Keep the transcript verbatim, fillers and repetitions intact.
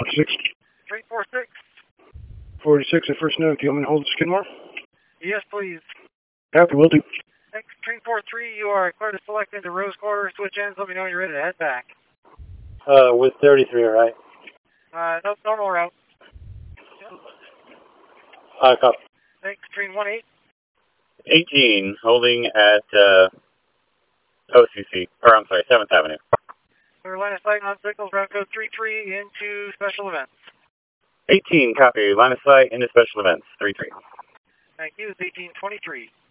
six. Train four six. forty-six at first note. Gilman, hold Skidmore. Yes, please. Copy, will do. Next, train four three, you are clear to select into Rose Quarter. Switch ends, let me know when you're ready to head back. Uh, with thirty-three, right? Uh, nope, normal route. Uh, copy. Next, train one eight. eighteen, holding at uh, O C C, or I'm sorry, seventh Avenue. Clear line of sight on signals, route code three three into special events. eighteen, copy, line of sight into special events, three three. Thank you, it's eighteen twenty-three.